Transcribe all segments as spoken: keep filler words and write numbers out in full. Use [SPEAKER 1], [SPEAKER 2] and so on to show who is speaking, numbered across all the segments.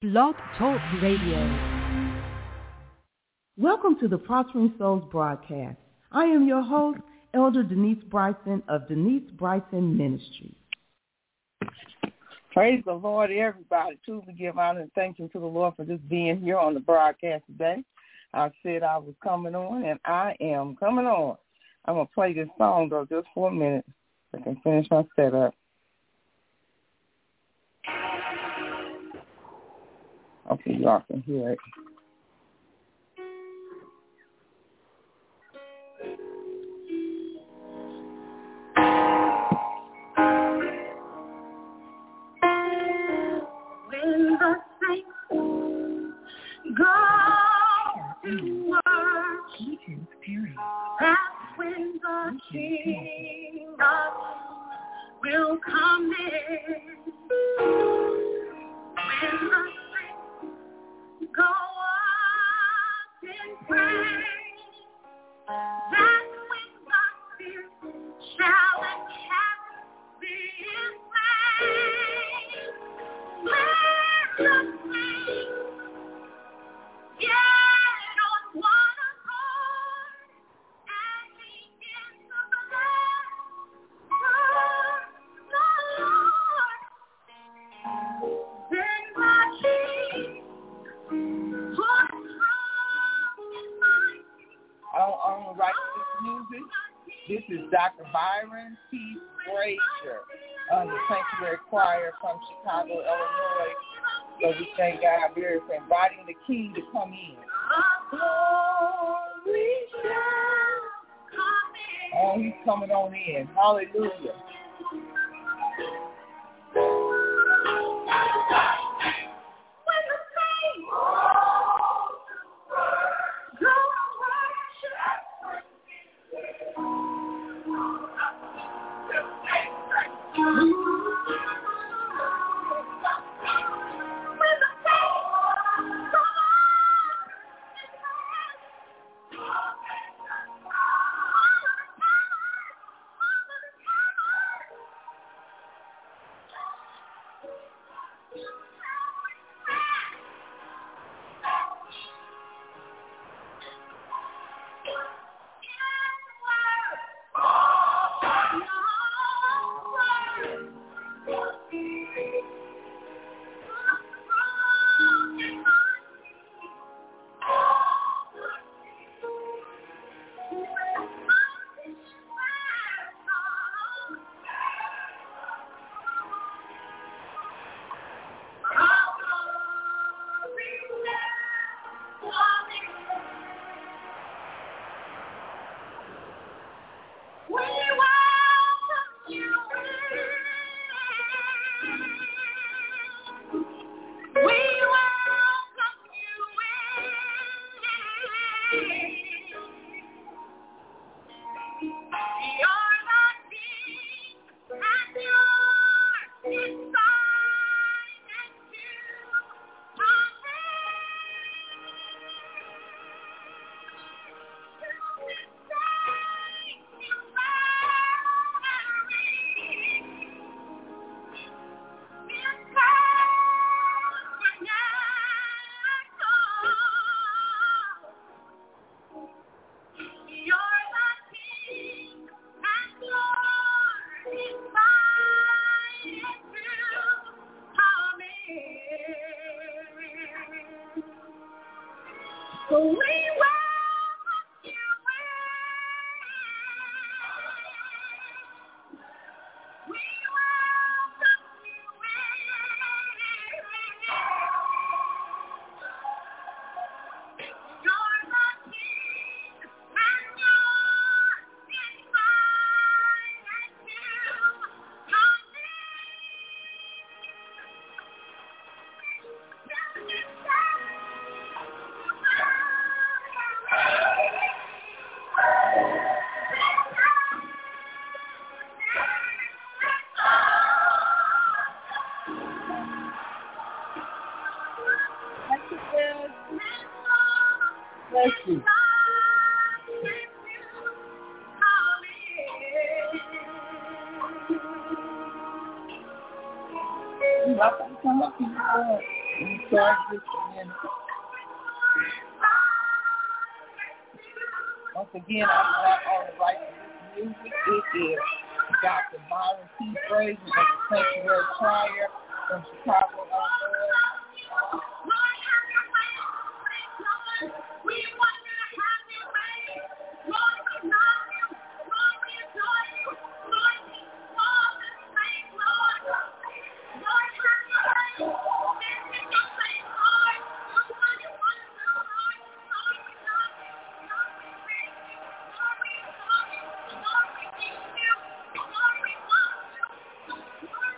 [SPEAKER 1] Blog Talk Radio.
[SPEAKER 2] Welcome to the Prospering Souls broadcast. I am your host, Elder Denise Bryson of Denise Bryson Ministries.
[SPEAKER 3] Praise the Lord, everybody. Truly give honor and thanks to the Lord for just being here on the broadcast today. I said I was coming on, and I am coming on. I'm going to play this song, though, just for a minute so I can finish my setup. Okay, y'all can hear it.
[SPEAKER 4] When the saints go to work, that's when the kingdom will come in. When the go up in praise, that's when God's Spirit shall encamp this place. When the saints get on one accord and begin to bless the Lord, then my King
[SPEAKER 3] On, on right this music, this is Doctor Byron T. Frazier of the Sanctuary Choir from Chicago, Illinois. So we thank God very for inviting the King to come in. Oh, he's coming on in. Hallelujah. Bless you. You're welcome to come up here. We start this again. Once again, I'm not on the right to this music. It is Doctor Byron T. Frazier of the Sanctuary Choir from Chicago, Illinois.
[SPEAKER 4] We want you to have your way. Lord, we love you. Lord, we adore you. Lord, we fall this place, Lord. Lord, have your way. This is your place, Lord. Lord, what you want to do, Lord. Lord, we love you. Lord, we praise you. Lord, we adore you. Lord, we need you. Lord, we love you. Lord,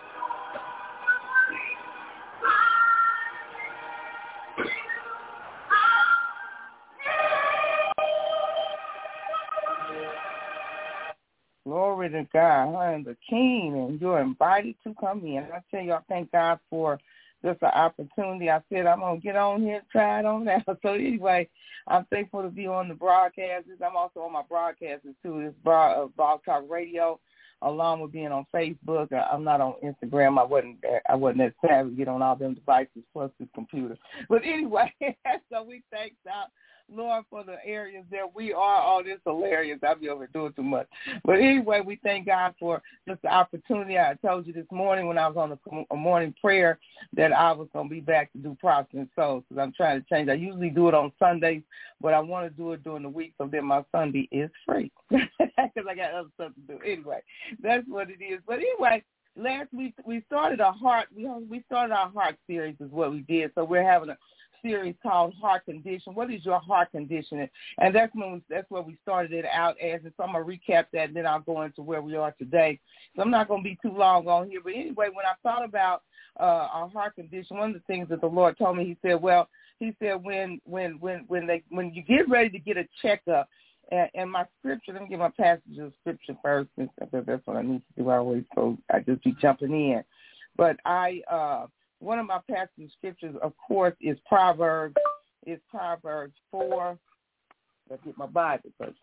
[SPEAKER 3] Glory to God. I am the King, and you're invited to come in. I tell you, I thank God for just the opportunity. I said I'm going to get on here and try it on now. So anyway, I'm thankful to be on the broadcasts. I'm also on my broadcasts too. This broad, uh, Blog Talk Radio, along with being on Facebook. I'm not on Instagram. I wasn't I wasn't that savvy to get on all them devices plus this computer. But anyway, so we thank God, Lord, for the areas that we are. Oh, this is hilarious. I'll be overdoing too much. But anyway, we thank God for just the opportunity. I told you this morning when I was on a, a morning prayer that I was going to be back to do Prophecy and Souls because I'm trying to change. I usually do it on Sundays, but I want to do it during the week so that my Sunday is free because I got other stuff to do. Anyway, that's what it is. But anyway, last week we started a heart. We we started our heart series is what we did. So we're having a series called Heart Condition. What is your heart condition? And that's when we, that's where we started it out as. And so I'm gonna recap that, and then I'll go into where we are today. So I'm not gonna be too long on here. But anyway, when I thought about uh, our heart condition, one of the things that the Lord told me, He said, well, He said when when when when they when you get ready to get a checkup. And, and my scripture, let me get my passage of scripture first, because that's what I need to do. I always go, I just be jumping in. But I, uh, one of my passage of scriptures, of course, is Proverbs. It's Proverbs four. Let's get my Bible first.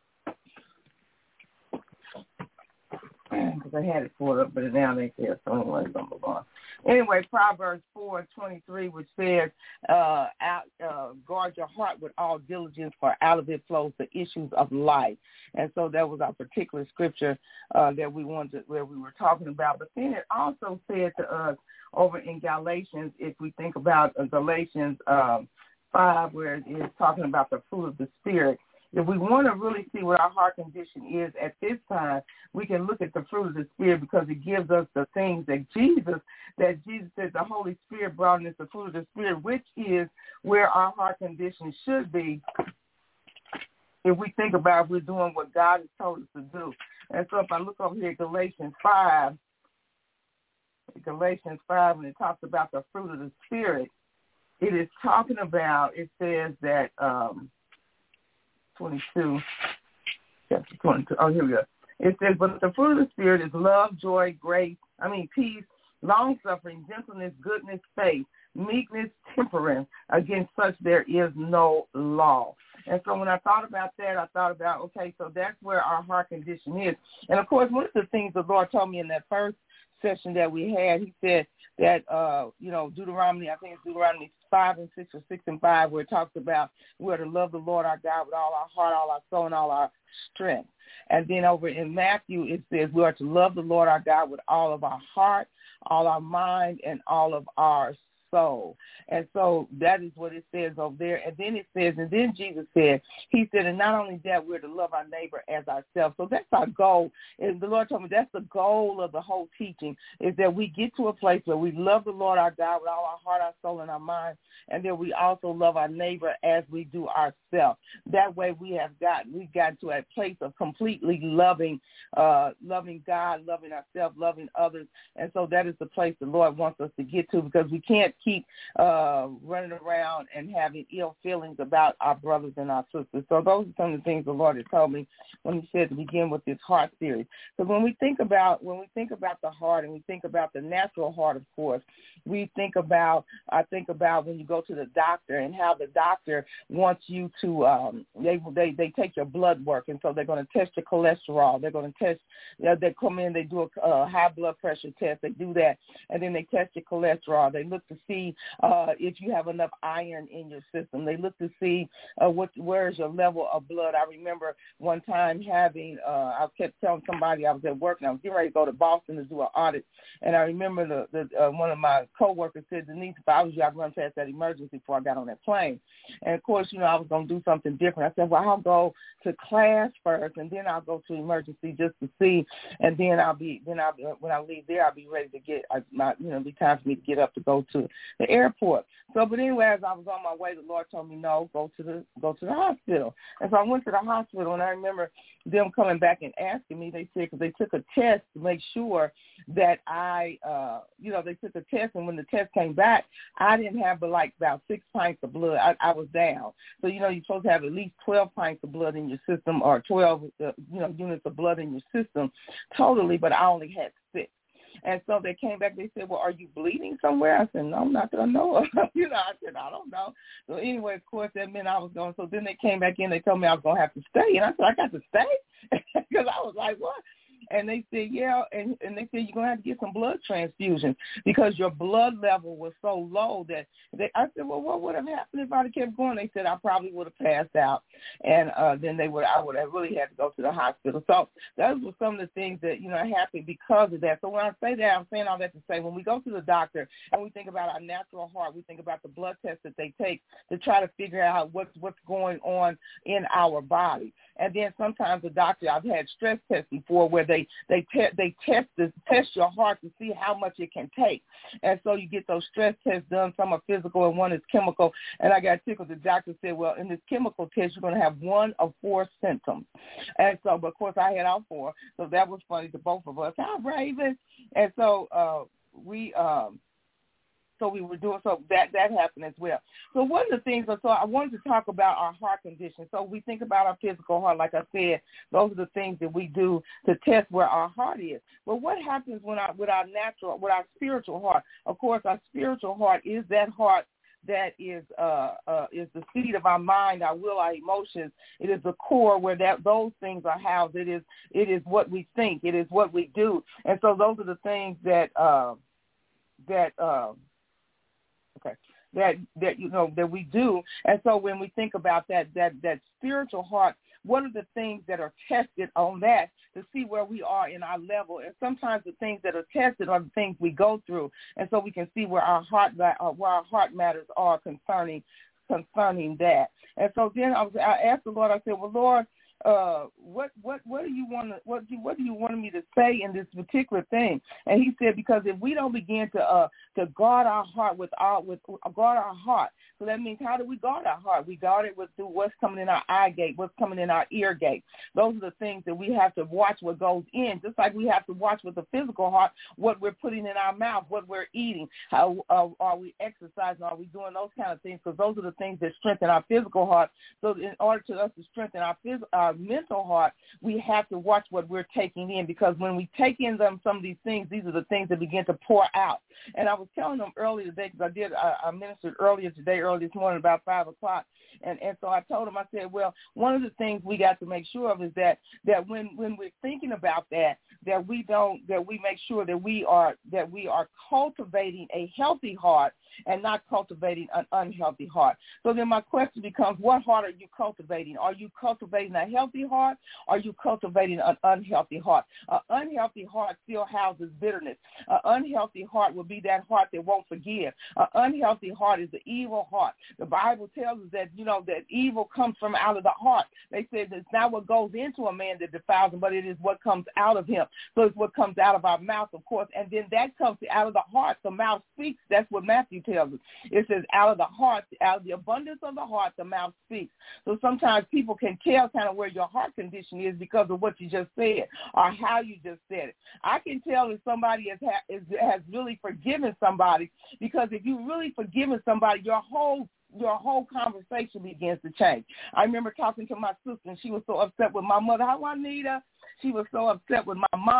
[SPEAKER 3] Because I had it pulled up, but now they there. So anyway, I'm going to move on. Anyway, Proverbs four twenty-three, which says, uh, out, uh, guard your heart with all diligence, for out of it flows the issues of life. And so that was our particular scripture uh, that we wanted, where we were talking about. But then it also said to us over in Galatians, if we think about uh, Galatians um, five, where it is talking about the fruit of the Spirit. If we want to really see what our heart condition is at this time, we can look at the fruit of the Spirit because it gives us the things that Jesus, that Jesus said the Holy Spirit brought in us the fruit of the Spirit, which is where our heart condition should be if we think about if we're doing what God has told us to do. And so if I look over here at Galatians five, Galatians five, when it talks about the fruit of the Spirit, it is talking about, it says that, um, twenty-two, chapter twenty-two. Oh, here we go. It says, but the fruit of the Spirit is love, joy, grace, I mean, peace, long-suffering, gentleness, goodness, faith, meekness, temperance. Against such there is no law. And so when I thought about that, I thought about, okay, so that's where our heart condition is. And, of course, one of the things the Lord told me in that first session that we had, He said that, uh, you know, Deuteronomy, I think it's Deuteronomy five and six or six and five, where it talks about we're to love the Lord our God with all our heart, all our soul, and all our strength. And then over in Matthew, it says we are to love the Lord our God with all of our heart, all our mind, and all of our soul. And so that is what it says over there. And then it says, and then Jesus said, He said, and not only that, we're to love our neighbor as ourselves. So that's our goal. And the Lord told me that's the goal of the whole teaching, is that we get to a place where we love the Lord our God with all our heart, our soul, and our mind, and then we also love our neighbor as we do ourselves. That way we have gotten, we've gotten to a place of completely loving, uh, loving God, loving ourselves, loving others. And so that is the place the Lord wants us to get to, because we can't keep uh, running around and having ill feelings about our brothers and our sisters. So those are some of the things the Lord has told me when He said to begin with this heart series. Because when we think about when we think about the heart, and we think about the natural heart, of course, we think about I think about when you go to the doctor and how the doctor wants you to um, they they they take your blood work, and so they're going to test your cholesterol. They're going to test. You know, they come in, they do a uh, high blood pressure test. They do that, and then they test your cholesterol. They look to see uh, if you have enough iron in your system. They look to see uh, what where is your level of blood. I remember one time having, uh, I kept telling somebody I was at work and I was getting ready to go to Boston to do an audit, and I remember the, the uh, one of my coworkers said, Denise, if I was you, I'd run past that emergency before I got on that plane. And, of course, you know, I was going to do something different. I said, well, I'll go to class first, and then I'll go to emergency just to see, and then I'll be, then I'll be, when I leave there, I'll be ready to get, I, my, you know, it'll be time for me to get up to go to the airport. So, but anyway, as I was on my way, the Lord told me, no, go to the, go to the hospital. And so I went to the hospital, and I remember them coming back and asking me, they said, because they took a test to make sure that I, uh, you know, they took a test, and when the test came back, I didn't have but like about six pints of blood. I, I was down. So, you know, you're supposed to have at least twelve pints of blood in your system, or twelve, uh, you know, units of blood in your system totally, but I only had six. And so they came back, they said, well, are you bleeding somewhere? I said, no, not that I know of. you know, I said, I don't know. So anyway, of course, that meant I was going. So then they came back in, they told me I was going to have to stay. And I said, I got to stay? Because I was like, what? And they said, yeah, and, and they said, you're going to have to get some blood transfusions because your blood level was so low that they, I said, well, what would have happened if I had kept going? They said, I probably would have passed out, and uh, then they would, I would have really had to go to the hospital. So those were some of the things that, you know, happened because of that. So when I say that, I'm saying all that to say when we go to the doctor and we think about our natural heart, we think about the blood tests that they take to try to figure out what's, what's going on in our body. And then sometimes the doctor, I've had stress tests before where they They te- they test this, test your heart to see how much it can take, and so you get those stress tests done. Some are physical and one is chemical. And I got tickled. The doctor said, "Well, in this chemical test, you're going to have one of four symptoms." And so, but of course, I had all four, so that was funny to both of us. Hi, Raven. And so uh, we. Um, So we were doing, so that, that happened as well. So one of the things, so I wanted to talk about our heart condition. So we think about our physical heart, like I said, those are the things that we do to test where our heart is. But what happens when our, with our natural, with our spiritual heart? Of course, our spiritual heart is that heart that is uh, uh, is the seat of our mind, our will, our emotions. It is the core where that those things are housed. It is it is what we think. It is what we do. And so those are the things that uh, that. Uh, Okay, that that you know that we do, and so when we think about that that that spiritual heart, what are the things that are tested on that to see where we are in our level? And sometimes the things that are tested are the things we go through, and so we can see where our heart uh, where our heart matters are concerning concerning that. And so then I was I asked the Lord. I said, well, Lord, Uh, what what what do you want to what do what do you want me to say in this particular thing? And he said, because if we don't begin to uh to guard our heart with our with uh, guard our heart, so that means how do we guard our heart? We guard it with through what's coming in our eye gate, what's coming in our ear gate. Those are the things that we have to watch what goes in, just like we have to watch with the physical heart what we're putting in our mouth, what we're eating, how uh, are we exercising, are we doing those kind of things? Because those are the things that strengthen our physical heart. So in order to us to strengthen our physical our mental heart, we have to watch what we're taking in, because when we take in them some of these things, these are the things that begin to pour out. And I was telling them earlier today, because I did, I, I ministered earlier today, early this morning, about five o'clock, and and so I told them, I said, well, one of the things we got to make sure of is that that when when we're thinking about that, that we don't, that we make sure that we are that we are cultivating a healthy heart and not cultivating an unhealthy heart. So then my question becomes, what heart are you cultivating? Are you cultivating a healthy heart? Or are you cultivating an unhealthy heart? An unhealthy heart still houses bitterness. An unhealthy heart will be that heart that won't forgive. An unhealthy heart is the evil heart. The Bible tells us that, you know, that evil comes from out of the heart. They said it's not what goes into a man that defiles him, but it is what comes out of him. So it's what comes out of our mouth, of course, and then that comes out of the heart. The mouth speaks. That's what Matthew tells us. It says out of the heart, out of the abundance of the heart, the mouth speaks. So sometimes people can tell kind of where your heart condition is because of what you just said or how you just said it. I can tell if somebody has, ha- is, has really forgiven somebody, because if you really forgiven somebody, your whole your whole conversation begins to change. I remember talking to my sister, and she was so upset with my mother. How, Juanita? She was so upset with my mom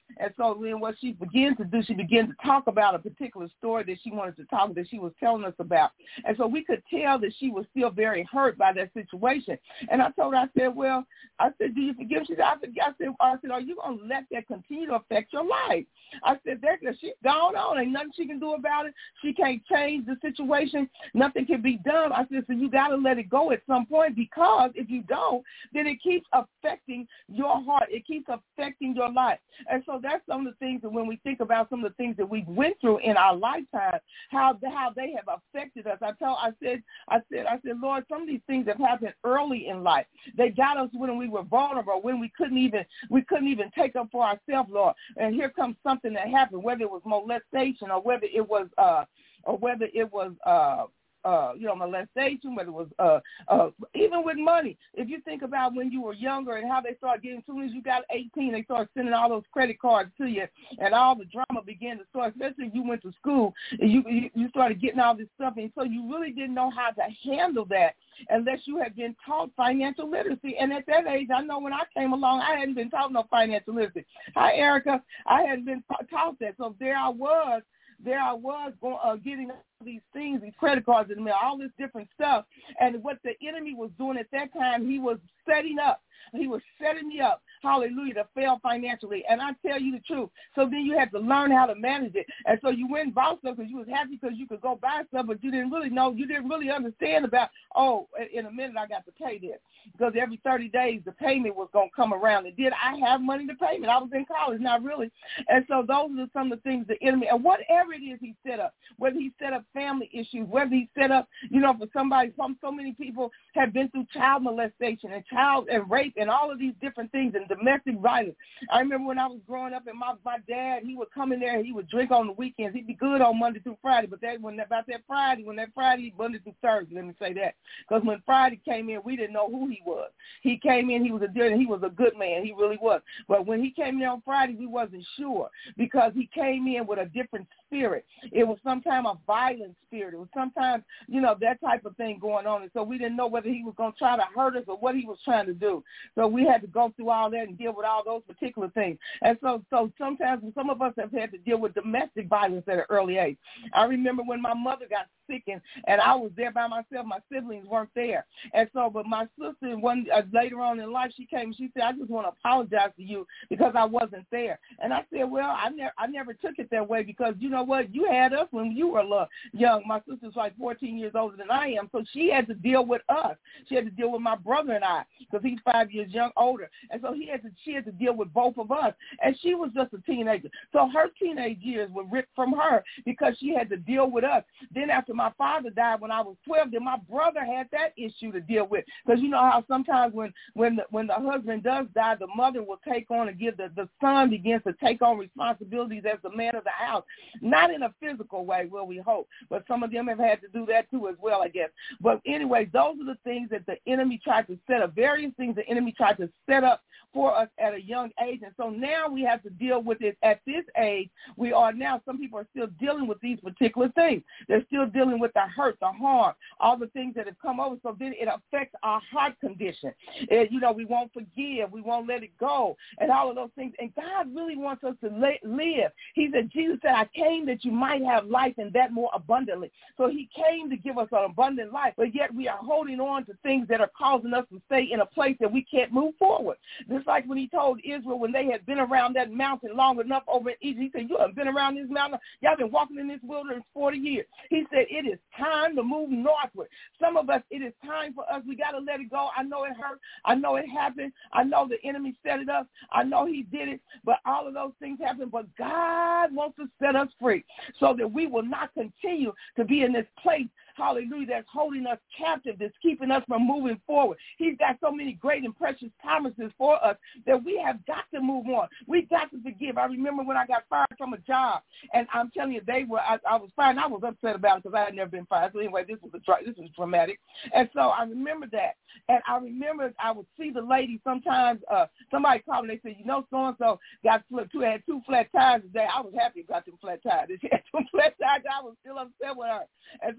[SPEAKER 3] And so then what she began to do, she began to talk about a particular story that she wanted to talk, that she was telling us about. And so we could tell that she was still very hurt by that situation. And I told her, I said, well, I said, do you forgive? She said, I said, I said, I said, are you going to let that continue to affect your life? I said, there, she's gone on. Ain't nothing she can do about it. She can't change the situation. Nothing can be done. I said, so you got to let it go at some point, because if you don't, then it keeps affecting your heart. It keeps affecting your life. And so that's some of the things that when we think about some of the things that we went through in our lifetime, how how they have affected us. I told, I said, I said, I said, Lord, some of these things have happened early in life. They got us when we were vulnerable, when we couldn't even we couldn't even take up for ourselves, Lord. And here comes something that happened, whether it was molestation or whether it was uh or whether it was uh Uh, you know, molestation, whether it was uh, uh, even with money. If you think about when you were younger and how they started getting, as soon as you got eighteen, they started sending all those credit cards to you, and all the drama began to start, especially if you went to school, and you, you, you started getting all this stuff, and so you really didn't know how to handle that unless you had been taught financial literacy. And at that age, I know when I came along, I hadn't been taught no financial literacy. Hi, Erica. I hadn't been taught that. So there I was, there I was going, uh, getting all these things, these credit cards in the mail, all this different stuff. And what the enemy was doing at that time, he was setting up. He was setting me up, hallelujah, to fail financially. And I tell you the truth. So then you had to learn how to manage it. And so you went and bought stuff because you was happy because you could go buy stuff, but you didn't really know, you didn't really understand about, oh, in a minute I got to pay this. Because every thirty days the payment was going to come around. And did I have money to pay it? I was in college, not really. And so those are some of the things the enemy, and whatever it is he set up, whether he set up family issues, whether he set up, you know, for somebody, some, so many people have been through child molestation and child and rape and all of these different things and domestic violence. I remember when I was growing up and my, my dad, he would come in there and he would drink on the weekends. He'd be good on Monday through Friday, but that when about that Friday, when that Friday, Monday through Thursday, let me say that. Because when Friday came in, we didn't know who he was. He came in, he was a dear, he was a good man. He really was. But when he came in on Friday, we wasn't sure because he came in with a different spirit. It was sometimes a violent spirit. It was sometimes, you know, that type of thing going on. And so we didn't know whether he was going to try to hurt us or what he was trying to do. So we had to go through all that and deal with all those particular things. And so so sometimes some of us have had to deal with domestic violence at an early age. I remember when my mother got sick and, and I was there by myself. My siblings weren't there. And so, but my sister, one uh, later on in life, she came and she said, I just want to apologize to you because I wasn't there. And I said, well, I, ne- I never took it that way because, you know what, you had us when you were little, young. My sister's like fourteen years older than I am, so she had to deal with us. She had to deal with my brother and I because he's five years young, older. And so he had to, she had to deal with both of us. And she was just a teenager. So her teenage years were ripped from her because she had to deal with us. Then after my father died when I was twelve, then my brother had that issue to deal with. Because you know how sometimes when when the, when the husband does die, the mother will take on and give the, the son begins to take on responsibilities as the man of the house. Not in a physical way, will we hope, but some of them have had to do that too as well, I guess. But anyway, those are the things that the enemy tried to set up, various things the enemy tried to set up for us at a young age. And so now we have to deal with it at this age. We are now, some people are still dealing with these particular things. They're still dealing with the hurt, the harm, all the things that have come over. So then it affects our heart condition. And, you know, we won't forgive. We won't let it go and all of those things. And God really wants us to live. He said, Jesus said, I came that you might have life and that more abundantly. So he came to give us an abundant life, but yet we are holding on to things that are causing us to stay in a place that we can't move forward. Just like when he told Israel when they had been around that mountain long enough over in Egypt, he said, you have been around this mountain. Y'all been walking in this wilderness forty years. He said, it is time to move northward. Some of us, it is time for us. We got to let it go. I know it hurt. I know it happened. I know the enemy set it up. I know he did it, but all of those things happened. But God wants to set us free so that we will not continue to be in this place, hallelujah, that's holding us captive, that's keeping us from moving forward. He's got so many great and precious promises for us that we have got to move on. We've got to forgive. I remember when I got fired from a job, and I'm telling you, they were, I, I was fired, and I was upset about it because I had never been fired. So anyway, this was, a, this was dramatic. And so I remember that. And I remember I would see the lady sometimes, uh, somebody called me, they said, you know, so-and-so got two, had two flat tires today. I was happy about them flat tires. She had two flat tires. I was still upset with her. And so I had to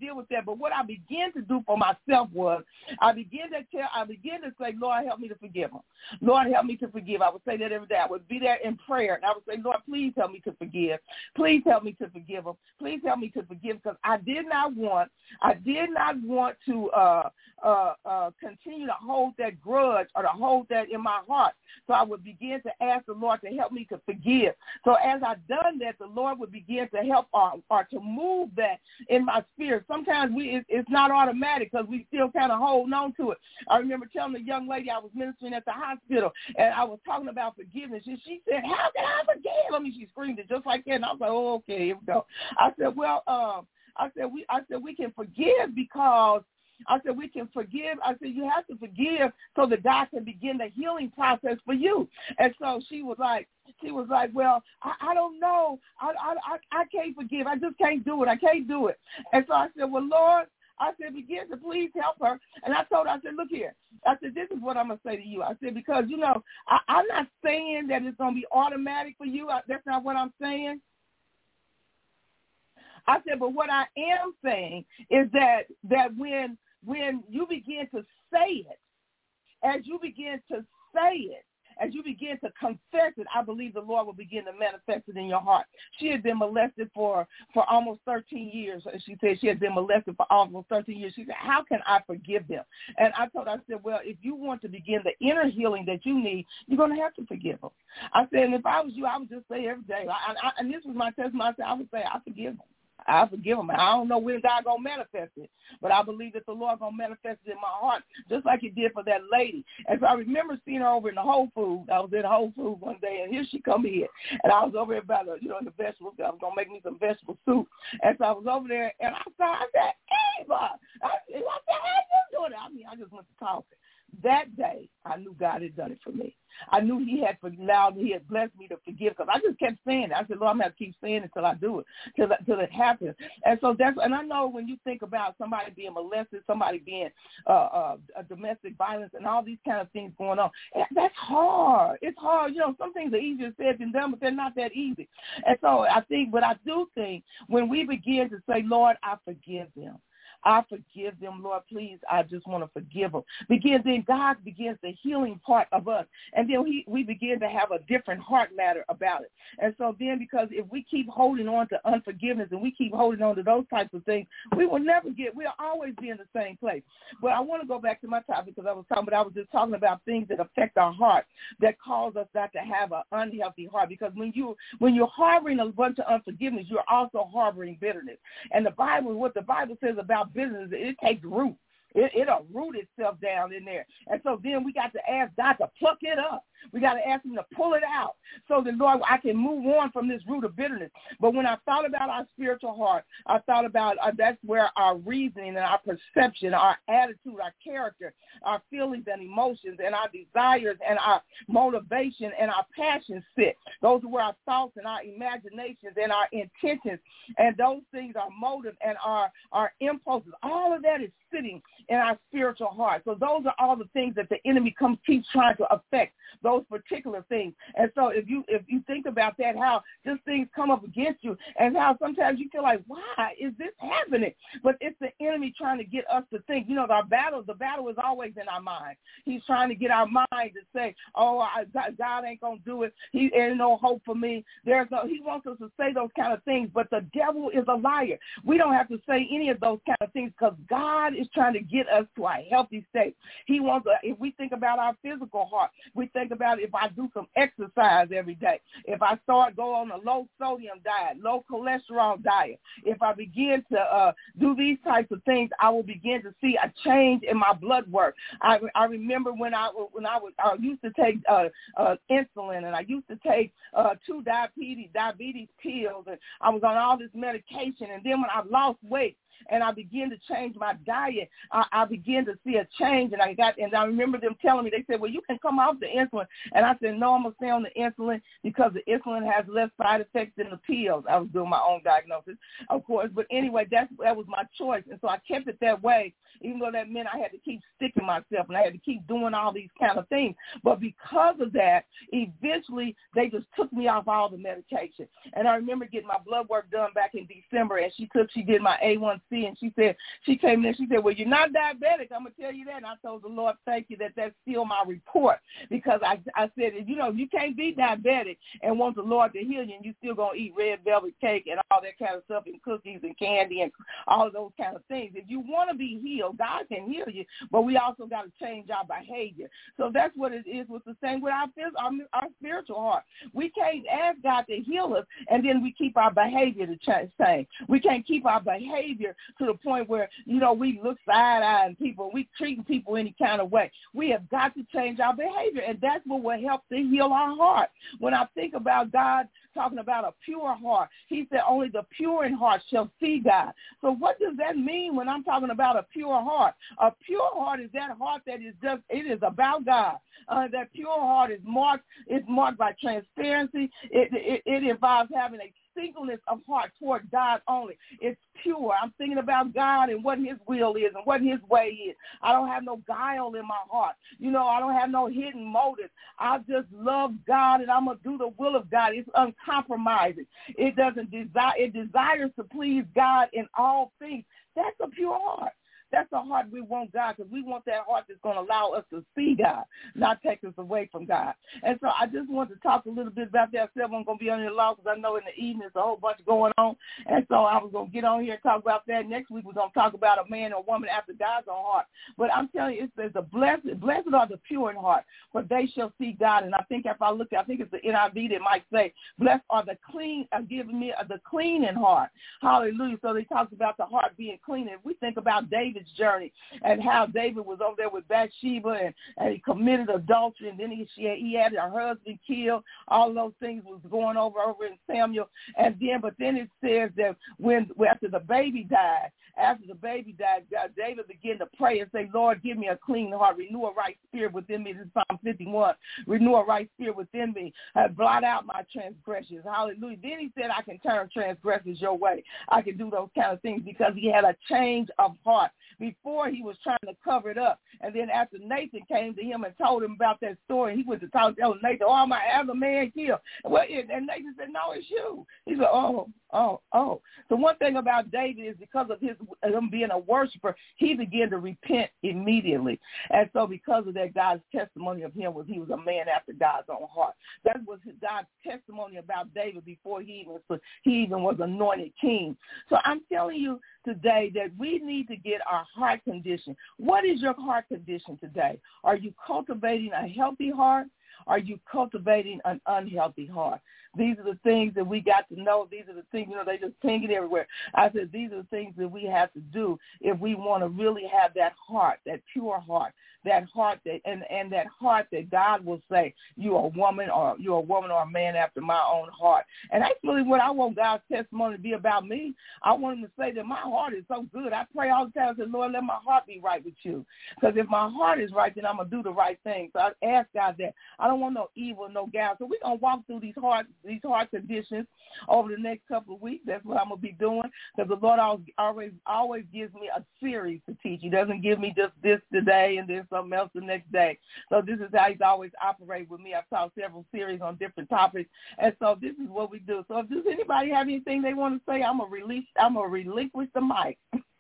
[SPEAKER 3] deal with that. But what I began to do for myself was I began to tell, I began to say, Lord, help me to forgive them. Lord, help me to forgive. I would say that every day. I would be there in prayer, and I would say, Lord, please help me to forgive. Please help me to forgive them. Please help me to forgive, because I did not want, I did not want to uh, uh, uh, continue to hold that grudge or to hold that in my heart. So I would begin to ask the Lord to help me to forgive. So as I done that, the Lord would begin to help or, or to move that in my spirit. Sometimes we it, it's not automatic because we still kind of hold on to it. I remember telling the young lady I was ministering at the hospital, and I was talking about forgiveness, and she said, how can I forgive? I mean, she screamed it just like that, and I was like, oh, okay, here we go. I said, well, um, I said we I said we can forgive because I said, we can forgive. I said, you have to forgive so that God can begin the healing process for you. And so she was like, she was like, well, I, I don't know. I, I, I can't forgive. I just can't do it. I can't do it. And so I said, well, Lord, I said, begin to please help her. And I told her, I said, look here. I said, this is what I'm going to say to you. I said, because, you know, I, I'm not saying that it's going to be automatic for you. I, that's not what I'm saying. I said, but what I am saying is that that when when you begin to say it, as you begin to say it, as you begin to confess it, I believe the Lord will begin to manifest it in your heart. She had been molested for, for almost thirteen years. She said she had been molested for almost thirteen years. She said, how can I forgive them? And I told her, I said, well, if you want to begin the inner healing that you need, you're going to have to forgive them. I said, and if I was you, I would just say every day, I, I, and this was my testimony, I said, I would say, I forgive them. I forgive them. I don't know when God going to manifest it, but I believe that the Lord going to manifest it in my heart, just like he did for that lady. And so I remember seeing her over in the Whole Foods. I was in Whole Foods one day, and here she come in. And I was over there by the, you know, in the vegetables. I was going to make me some vegetable soup. And so I was over there, and I saw, I said, Ava, I said, what the hell you doing? I mean, I just went to talking. That day, I knew God had done it for me. I knew he had allowed me, he had blessed me to forgive, because I just kept saying it. I said, Lord, I'm going to have to keep saying it until I do it, till, till it happens. And so that's, and I know when you think about somebody being molested, somebody being uh, uh, a domestic violence and all these kind of things going on, that's hard. It's hard. You know, some things are easier said than done, but they're not that easy. And so I think, but I do think when we begin to say, Lord, I forgive them, I forgive them, Lord, please, I just want to forgive them. Begin, then God begins the healing part of us. And then we, we begin to have a different heart matter about it. And so then, because if we keep holding on to unforgiveness and we keep holding on to those types of things, we will never get, we'll always be in the same place. But I want to go back to my topic, because I was talking, but I was just talking about things that affect our heart that cause us not to have an unhealthy heart. Because when you, when you're harboring a bunch of unforgiveness, you're also harboring bitterness. And the Bible, what the Bible says about business, it takes root. It, it'll root itself down in there. And so then we got to ask God to pluck it up. We got to ask him to pull it out so that, Lord, I can move on from this root of bitterness. But when I thought about our spiritual heart, I thought about uh, that's where our reasoning and our perception, our attitude, our character, our feelings and emotions and our desires and our motivation and our passions sit. Those are where our thoughts and our imaginations and our intentions, and those things, our motive and our, our impulses, all of that is sitting in our spiritual heart. So those are all the things that the enemy comes keeps trying to affect, those particular things. And so if you if you think about that, how just things come up against you, and how sometimes you feel like, why is this happening? But it's the enemy trying to get us to think. You know, our battle, the battle is always in our mind. He's trying to get our mind to say, oh, I, God ain't going to do it. He ain't no hope for me. There's no, he wants us to say those kind of things, but the devil is a liar. We don't have to say any of those kind of things, because God is trying to get us to a healthy state. He wants, a, if we think about our physical heart, we think about if I do some exercise every day, if I start go on a low sodium diet, low cholesterol diet, if I begin to uh, do these types of things, I will begin to see a change in my blood work. I, I remember when I when I was I used to take uh, uh, insulin, and I used to take uh, two diabetes diabetes pills, and I was on all this medication. And then when I lost weight and I began to change my diet, I, I began to see a change. And I got, and I remember them telling me, they said, well, you can come off the insulin. And I said, no, I'm going to stay on the insulin because the insulin has less side effects than the pills. I was doing my own diagnosis, of course. But anyway, that's, that was my choice. And so I kept it that way, even though that meant I had to keep sticking myself and I had to keep doing all these kind of things. But because of that, eventually they just took me off all the medication. And I remember getting my blood work done back in December, and she took, she did my A one C, and she said, she came in and she said, well, you're not diabetic. I'm going to tell you that. And I told the Lord, thank you that that's still my report, because I, I said, you know, you can't be diabetic and want the Lord to heal you, and you still going to eat red velvet cake and all that kind of stuff and cookies and candy and all of those kind of things. If you want to be healed, God can heal you, but we also got to change our behavior. So that's what it is with the same with our, our, our spiritual heart. We can't ask God to heal us, and then we keep our behavior to change. We can't keep our behavior to the point where, you know, we look side-eyeing people, we treating people any kind of way. We have got to change our behavior, and that's what will help to heal our heart. When I think about God talking about a pure heart, he said only the pure in heart shall see God. So what does that mean when I'm talking about a pure heart? A pure heart is that heart that is just, it is about God. Uh, that pure heart is marked, it's marked by transparency. It, it, it involves having a singleness of heart toward God only. It's pure. I'm thinking about God and what his will is and what his way is. I don't have no guile in my heart. You know, I don't have no hidden motives. I just love God, and I'm going to do the will of God. It's uncompromising. It doesn't desire, it desires to please God in all things. That's a pure heart. That's the heart we want God, because we want that heart that's going to allow us to see God, not take us away from God. And so I just wanted to talk a little bit about that. I said I'm going to be on here long because I know in the evening there's a whole bunch going on. And so I was going to get on here and talk about that. Next week we're going to talk about a man or woman after God's own heart. But I'm telling you, it says the blessed, blessed are the pure in heart, for they shall see God. And I think if I look, I think it's the N I V that might say, blessed are the clean, uh, give me uh, the clean in heart. Hallelujah. So they talk about the heart being clean. If we think about David journey and how David was over there with Bathsheba and, and he committed adultery, and then he she, he had her husband killed. All of those things was going over over in Samuel. And then, but then it says that when after the baby died, after the baby died, God, David began to pray and say, Lord, give me a clean heart, renew a right spirit within me. This is Psalm fifty-one. Renew a right spirit within me. Uh, blot out my transgressions. Hallelujah. Then he said, I can turn transgressions your way. I can do those kind of things, because he had a change of heart. Before, he was trying to cover it up. And then after Nathan came to him and told him about that story, he went to talk to Nathan, oh, I might have the man killed. Well, and Nathan said, no, it's you. He said, oh, oh, oh. So one thing about David is because of his him being a worshiper, he began to repent immediately. And so because of that, God's testimony of him was he was a man after God's own heart. That was God's testimony about David before he even, he even was anointed king. So I'm telling you today that we need to get our heart condition. What is your heart condition today? Are you cultivating a healthy heart? Are you cultivating an unhealthy heart? These are the things that we got to know. These are the things, you know, they just ping it everywhere. I said these are the things that we have to do if we want to really have that heart, that pure heart, that heart that and, and that heart that God will say, you're a woman or you're a woman or a man after my own heart. And that's really what I want God's testimony to be about me. I want him to say that my heart is so good. I pray all the time, I say, Lord, let my heart be right with you. Because if my heart is right, then I'm going to do the right thing. So I ask God that. I don't want no evil, no guile. So we're going to walk through these heart, these heart conditions over the next couple of weeks. That's what I'm going to be doing, because the Lord always, always gives me a series to teach. He doesn't give me just this today and then something else the next day. So this is how he's always operated with me. I've taught several series on different topics, and so this is what we do. So if does anybody have anything they want to say, I'm gonna release. I'm gonna relinquish the mic.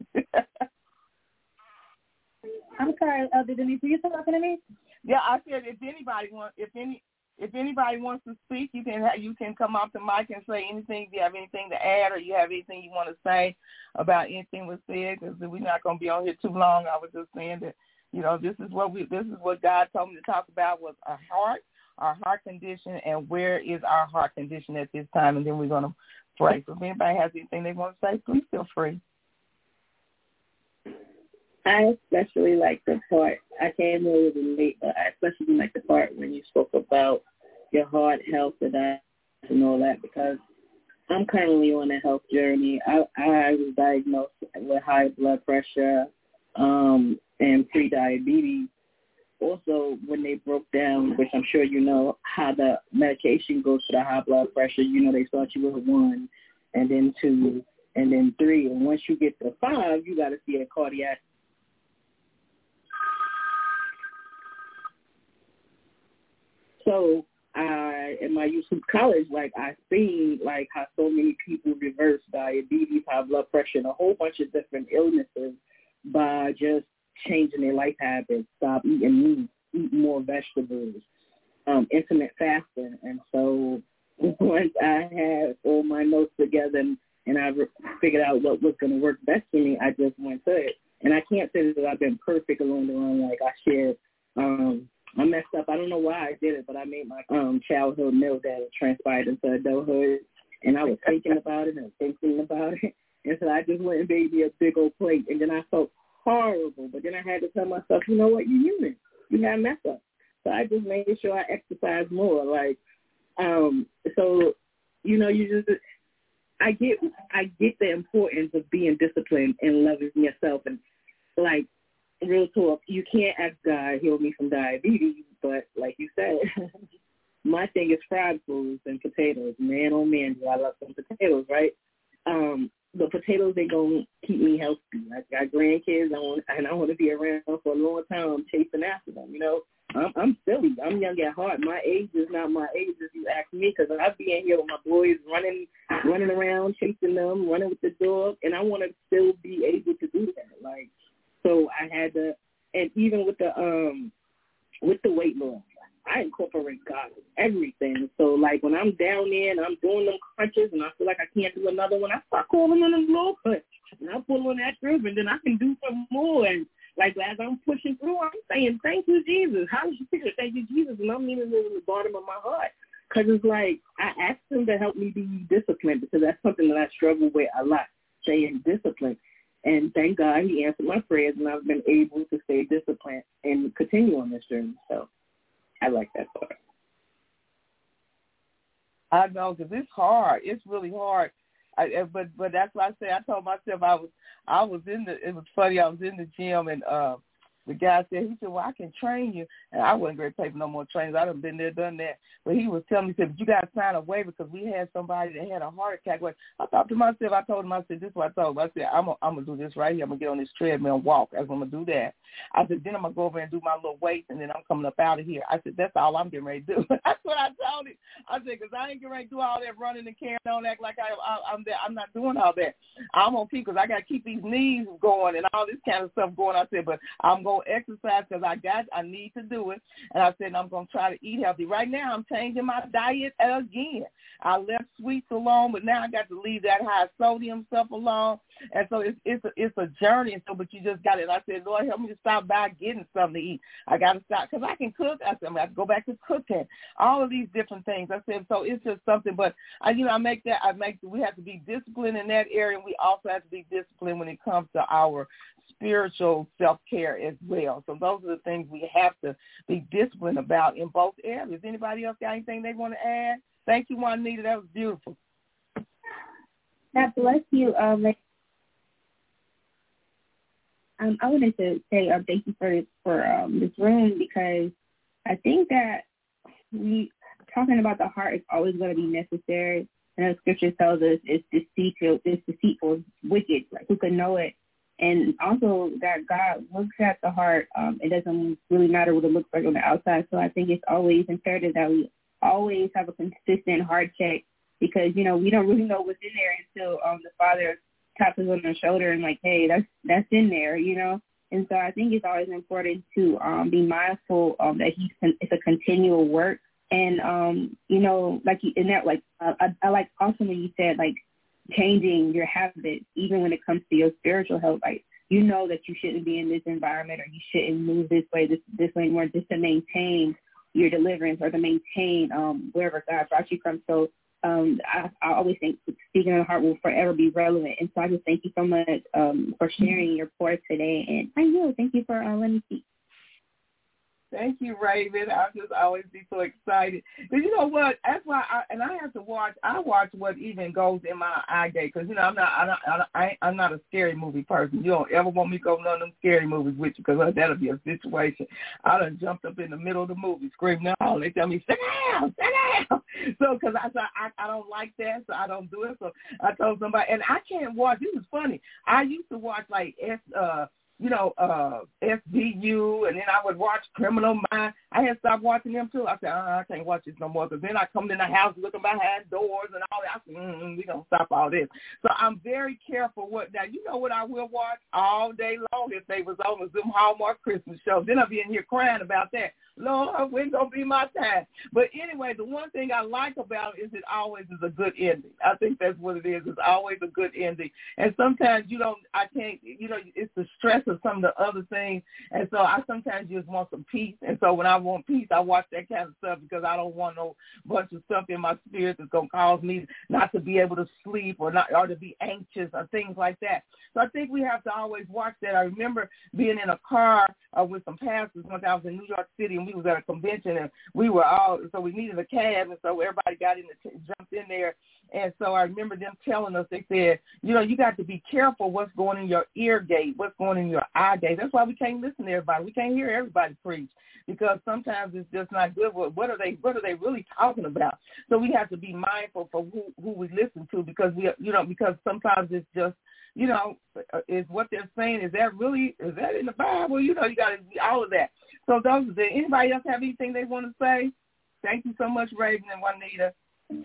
[SPEAKER 5] I'm sorry, Elder Denise, are you still talking to me?
[SPEAKER 3] Yeah, I said if anybody wants, if any, if anybody wants to speak, you can have, you can come off the mic and say anything. If you have anything to add, or you have anything you want to say about anything was said, because we're not going to be on here too long. I was just saying that, you know, this is what we, this is what God told me to talk about, was our heart, our heart condition, and where is our heart condition at this time, and then we're going to pray. So if anybody has anything they want to say, please feel free.
[SPEAKER 5] I especially like the part, I came in with it late, but I especially like the part when you spoke about your heart health and that and all that, because I'm currently on a health journey. I, I was diagnosed with high blood pressure um, and pre-diabetes. Also, when they broke down, which I'm sure you know, how the medication goes to the high blood pressure, you know, they start you with one and then two and then three. And once you get to five, you got to see a cardiac. So I, in my youth group college, like, I seen, like, how so many people reverse diabetes, high blood pressure, and a whole bunch of different illnesses by just changing their life habits, stop eating meat, eat more vegetables, um, intermittent fasting. And so once I had all my notes together and, and I re- figured out what was going to work best for me, I just went to it. And I can't say that I've been perfect along the line. Like I shared, um, I messed up. I don't know why I did it, but I made my um, childhood meal that transpired into adulthood. And I was thinking about it and thinking about it. And so I just went and made me a big old plate. And then I felt horrible. But then I had to tell myself, you know what, you're human. You got to mess up. So I just made sure I exercise more. Like, um, so, you know, you just, I get, I get the importance of being disciplined and loving yourself. And, like, real talk, you can't ask God heal me from diabetes, but like you said, my thing is fried foods and potatoes. Man, oh man, do I love some potatoes, right? Um, the potatoes ain't gonna keep me healthy. I got grandkids, I want, and I want to be around for a long time, chasing after them. You know, I'm, I'm silly. I'm young at heart. My age is not my age, if you ask me, because I be in here with my boys running, running around, chasing them, running with the dog, and I want to still be able to do that. Like. So I had to, and even with the um, with the weight loss, I incorporate God in everything. So like when I'm down there and I'm doing them crunches and I feel like I can't do another one, I start calling on the Lord, and I pull on that grip, and then I can do some more. And like as I'm pushing through, I'm saying, "Thank you, Jesus." How did you figure? Thank you, Jesus, and I'm meaning it in the bottom of my heart, because it's like I asked Him to help me be disciplined, because that's something that I struggle with a lot, staying disciplined. And thank God He answered my prayers, and I've been able to stay disciplined and continue on this journey. So I like that part.
[SPEAKER 3] I know, because it's hard. It's really hard. I, but but that's why I say I told myself I was I was in the. It was funny. I was in the gym, and uh, the guy said, he said, "Well, I can train you." And I wasn't going to pay for no more trainers. I done been there, done that. But he was telling me, he said, "But you got to sign a waiver, because we had somebody that had a heart attack." I thought to myself, I told him, I said, this is what I told him. I said, I'm going to do this right here. I'm going to get on this treadmill and walk. I was going to do that. I said, then I'm going to go over and do my little weights, and then I'm coming up out of here. I said, that's all I'm getting ready to do. That's what I told him. I said, because I ain't getting ready to do all that running and carrying on, act like I, I, I'm there. I'm not doing all that. I'm going to keep, because I got to keep these knees going and all this kind of stuff going. I said, but I'm going to exercise, because I got, I need to do it. And I said, I'm going to try to eat healthy. Right now, I'm changing my diet again. I left sweets alone, but now I got to leave that high sodium stuff alone. And so it's it's a, it's a journey. And so, but you just got it. And I said, Lord, help me to stop by getting something to eat. I got to stop, because I can cook. I said, I'm going to go back to cooking. All of these different things. I said, so it's just something. But I, you know, I make that. I make. We have to be disciplined in that area, and we also have to be disciplined when it comes to our spiritual self-care as well. So those are the things we have to be disciplined about in both areas. Anybody else got anything they want to add? Thank you, Juanita. That was beautiful.
[SPEAKER 6] God bless you. Um, um, I wanted to say um, thank you for for um, this room, because I think that we talking about the heart is always going to be necessary. And the scripture tells us it's deceitful, it's deceitful, it's wicked. Like, who can know it? And also that God looks at the heart. Um, it doesn't really matter what it looks like on the outside. So I think it's always imperative that we always have a consistent heart check, because, you know, we don't really know what's in there until um, the Father taps us on the shoulder and like, hey, that's that's in there, you know. And so I think it's always important to um, be mindful um, that he's con- it's a continual work. And, um, you know, like in that, like, uh, I, I like also when you said, like, changing your habits, even when it comes to your spiritual health. Like, you know that you shouldn't be in this environment, or you shouldn't move this way, this this way anymore, just to maintain your deliverance, or to maintain um, wherever God brought you from. So um, I, I always think speaking of the heart will forever be relevant. And so I just thank you so much um, for sharing your report today. And I will. Thank you for uh, letting me speak.
[SPEAKER 3] Thank you, Raven. I just always be so excited. But you know what? That's why, I, and I have to watch. I watch what even goes in my eye gate, because you know I'm not. I'm not. I, I'm not a scary movie person. You don't ever want me to go none of them scary movies with you, because that'll be a situation. I done jumped up in the middle of the movie screaming. No, they tell me sit down, sit down. So because I, I I don't like that, so I don't do it. So I told somebody, and I can't watch. This is funny. I used to watch like S. Uh, you know, uh, S V U, and then I would watch Criminal Minds. I had stopped watching them, too. I said, uh, I can't watch this no more, because then I come in the house looking behind doors and all that. I said, mm, we're going to stop all this. So I'm very careful. What now, you know what I will watch all day long if they was on the Zoom Hallmark Christmas show. Then I'll be in here crying about that. Lord, when going to be my time? But anyway, the one thing I like about it is it always is a good ending. I think that's what it is. It's always a good ending. And sometimes you don't, I can't, you know, it's the stress of some of the other things. And so I sometimes just want some peace. And so when I want peace, I watch that kind of stuff because I don't want no bunch of stuff in my spirit that's going to cause me not to be able to sleep or not, or to be anxious or things like that. So I think we have to always watch that. I remember being in a car uh, with some pastors one time. I was in New York City, and we was at a convention, and we were all, so we needed a cab, and so everybody got in, the, jumped in there. And so I remember them telling us, they said, you know, you got to be careful what's going in your ear gate, what's going in your eye gate. That's why we can't listen to everybody. We can't hear everybody preach, because sometimes it's just not good. What are they, what are they really talking about? So we have to be mindful for who, who we listen to, because we, you know, because sometimes it's just, you know, is what they're saying, is that really, is that in the Bible? You know, you got to be all of that. So those, does anybody else have anything they want to say? Thank you so much, Raven and Juanita.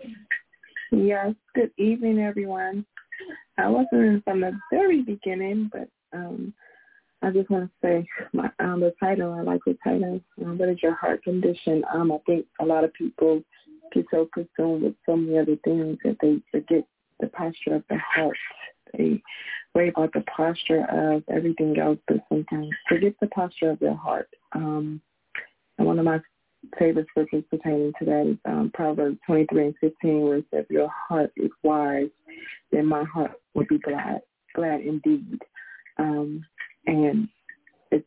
[SPEAKER 5] Yes, good evening, everyone. I wasn't in from the very beginning, but um, I just want to say my um, the title, I like the title, um, what is your heart condition? Um, I think a lot of people get so consumed with so many other things that they forget the posture of the heart. They worry about the posture of everything else, but sometimes forget the posture of their heart. Um, and one of my favorite scriptures pertaining to that is um, Proverbs twenty-three and fifteen, where it says, if your heart is wise, then my heart will be glad, glad indeed. Um, and it's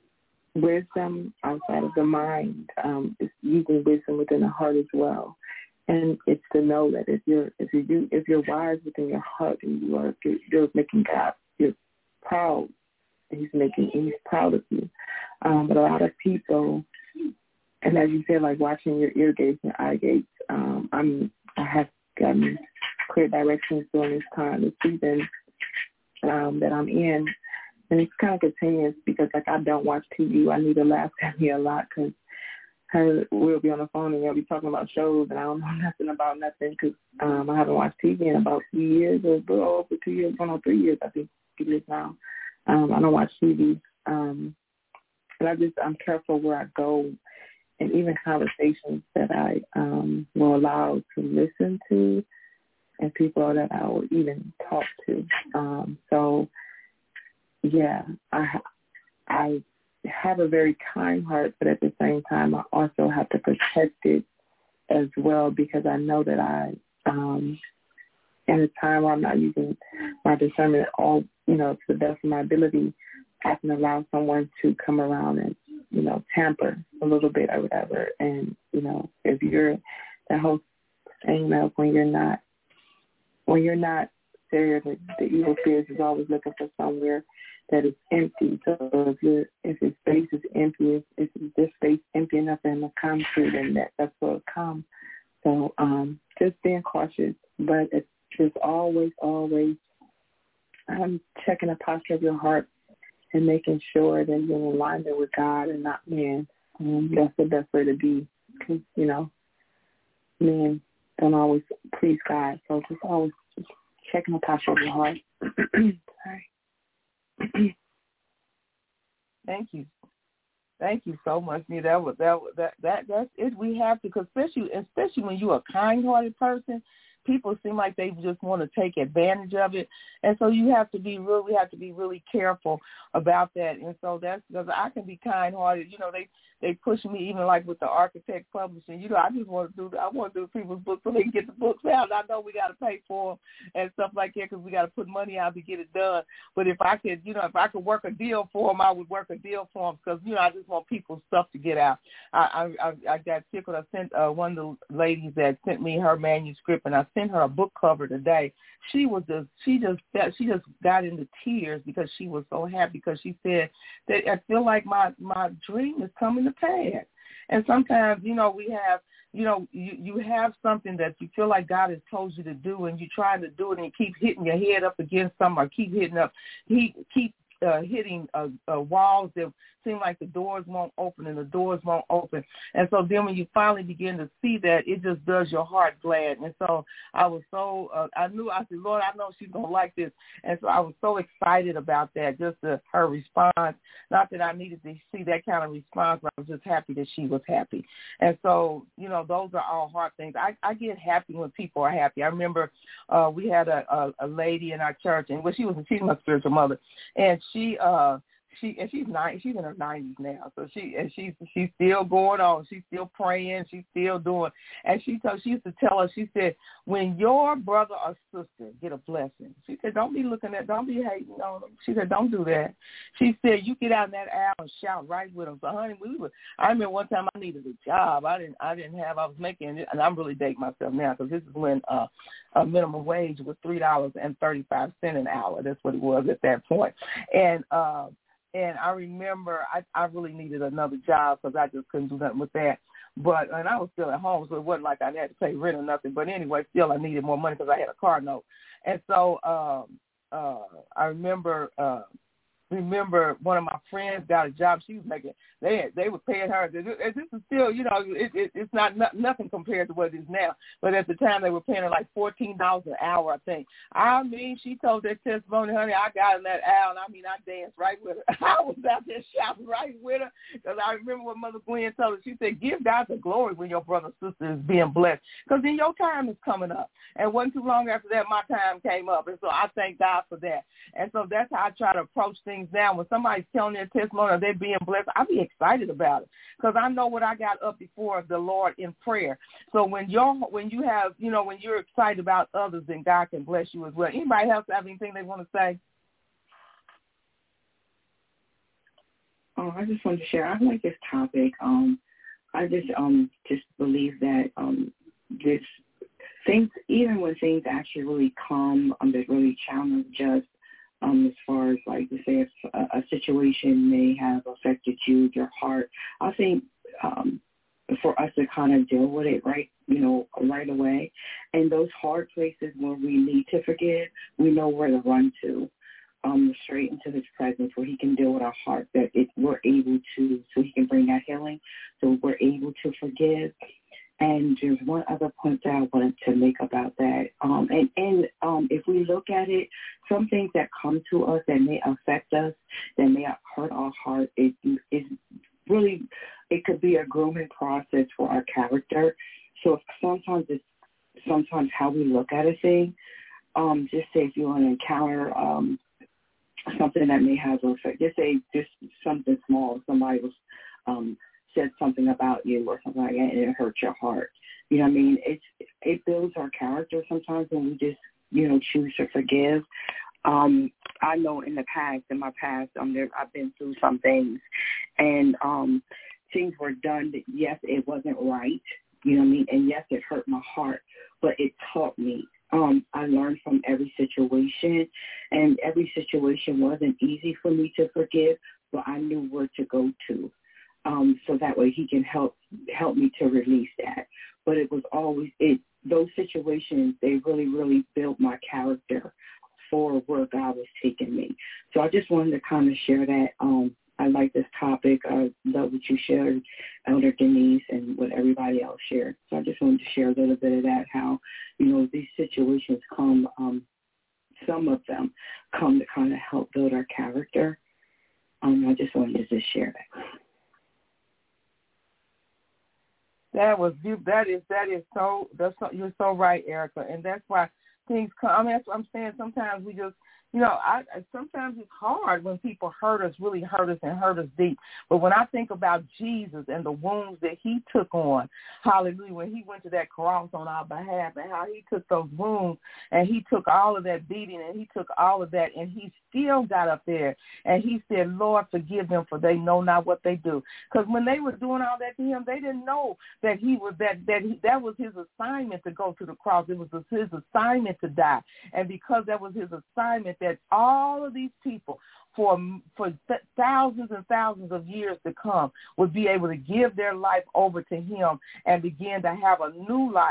[SPEAKER 5] wisdom outside of the mind. Um, it's using wisdom within the heart as well. And it's to know that if you're if you do if you're wise within your heart and you are you're making God you're proud, He's making He's proud of you. Um, but a lot of people, and as you said, like watching your ear gates and eye gates, um, I'm I have gotten clear directions during this time, this season um, that I'm in, and it's kind of continuous because like I don't watch T V. I need to laugh at me a lot because her we'll be on the phone and they'll be talking about shows and I don't know nothing about nothing because um, I haven't watched T V in about two years or a little over two years, going on three years I think it is now. Um, I don't watch T V, um, and I just I'm careful where I go, and even conversations that I um, will allow to listen to, and people that I will even talk to. Um, so yeah, I I. have a very kind heart, but at the same time, I also have to protect it as well because I know that I, um, in a time where I'm not using my discernment at all, you know, to the best of my ability, I can allow someone to come around and, you know, tamper a little bit or whatever. And, you know, if you're that whole thing of when you're not, when you're not there, the, the evil spirits is always looking for somewhere that is empty. So if your if your space is empty, if, if this space empty enough and the come to, then that that's what will come. So um, just being cautious, but it's just always, always um, checking the posture of your heart and making sure that you're in alignment with God and not man. Um, that's the best way to be, because you know, men don't always please God. So just always just checking the posture of your heart. Sorry.
[SPEAKER 3] Thank you, thank you so much, Nita. That was that was, that that that's it. We have to, because especially especially when you're a kind-hearted person, people seem like they just want to take advantage of it, and so you have to be real. We have to be really careful about that. And so that's because I can be kind-hearted. You know, they they push me even like with the architect publishing. You know, I just want to do I want to do people's books so they can get the books out. I know we got to pay for them and stuff like that because we got to put money out to get it done. But if I could, you know, if I could work a deal for them, I would work a deal for them because you know I just want people's stuff to get out. I I I got tickled. I sent uh, one of the ladies that sent me her manuscript, and I sent her a book cover today. She was just she just she just got into tears because she was so happy because she said that I feel like my my dream is coming to pass. And sometimes, you know, we have, you know, you, you have something that you feel like God has told you to do, and you're trying to do it, and you keep hitting your head up against something, or keep hitting up, he keep uh, hitting uh, uh, walls that seem like the doors won't open and the doors won't open. And so then when you finally begin to see that, it just does your heart glad. And so I was so, uh, I knew, I said, Lord, I know she's going to like this. And so I was so excited about that, just the, her response. Not that I needed to see that kind of response, but I was just happy that she was happy. And so, you know, those are all hard things. I, I get happy when people are happy. I remember uh, we had a, a, a lady in our church, and well, she was, she's my spiritual mother, and she, uh, She and she's nine. She's in her nineties now, so she and she's she's still going on. She's still praying. She's still doing. And she told she used to tell us. She said, when your brother or sister get a blessing, she said, don't be looking at, don't be hating on them. She said, don't do that. She said, you get out in that aisle and shout right with them. So, honey, we were. I remember one time I needed a job. I didn't. I didn't have. I was making, and I'm really dating myself now because this is when uh, a minimum wage was three dollars and thirty five cents an hour. That's what it was at that point. And uh, And I remember I, I really needed another job because I just couldn't do nothing with that. But and I was still at home, so it wasn't like I had to pay rent or nothing. But anyway, still I needed more money because I had a car note. And so um, uh, I remember uh, remember one of my friends got a job. She was making they they were paying her. This is still, you know, it, it, it's not, not nothing compared to what it is now. But at the time they were paying her like fourteen dollars an hour, I think. I mean, she told that testimony, honey, I got in that aisle, and I mean, I danced right with her. I was out there shouting right with her because I remember what Mother Gwen told her. She said, give God the glory when your brother or sister is being blessed because then your time is coming up. And wasn't too long after that, my time came up. And so I thank God for that. And so that's how I try to approach things now. When somebody's telling their testimony or they're being blessed, I be excited about it because I know what I got up before the Lord in prayer. So when you're, when you have, you know, when you're excited about others, then God can bless you as well. Anybody else have anything they want to say?
[SPEAKER 7] Oh, I just wanted to share. I like this topic. Um, I just um just believe that um this things, even when things actually really come, um, that really challenge us. Um, as far as like to say if a, a situation may have affected you, your heart, I think um, for us to kind of deal with it right, you know, right away. And those hard places where we need to forgive, we know where to run to, um, straight into his presence where he can deal with our heart, that it, we're able to, so he can bring that healing, so we're able to forgive. And there's one other point that I wanted to make about that. Um, and and um, if we look at it, some things that come to us that may affect us, that may hurt our heart, it is really, it could be a grooming process for our character. So sometimes it's sometimes how we look at a thing. Um, just say if you want to encounter um, something that may have an effect, just say just something small, somebody was um, said something about you or something like that, and it hurts your heart. You know what I mean? It's, it builds our character sometimes when we just, you know, choose to forgive. Um, I know in the past, in my past, um, there, I've been through some things, and um, things were done that, yes, it wasn't right, you know what I mean? And yes, it hurt my heart, but it taught me. Um, I learned from every situation, and every situation wasn't easy for me to forgive, but I knew where to go to. Um, so that way he can help help me to release that. But it was always, it those situations, they really, really built my character for where God was taking me. So I just wanted to kind of share that. Um, I like this topic. I love what you shared, Elder Denise, and what everybody else shared. So I just wanted to share a little bit of that, how, you know, these situations come, um, some of them come to kind of help build our character. Um, I just wanted to just share that.
[SPEAKER 3] That was that is that is so that's so, you're so right, Erica, and that's why things come. I mean, that's what I'm saying. Sometimes we just, you know, I sometimes it's hard when people hurt us, really hurt us and hurt us deep. But when I think about Jesus and the wounds that he took on, hallelujah, when he went to that cross on our behalf and how he took those wounds and he took all of that beating and he took all of that and he still got up there and he said, Lord, forgive them for they know not what they do. Because when they were doing all that to him, they didn't know that he was that that he, that was his assignment to go to the cross. It was his assignment to die. And because that was his assignment, that all of these people for for th- thousands and thousands of years to come would be able to give their life over to him and begin to have a new life,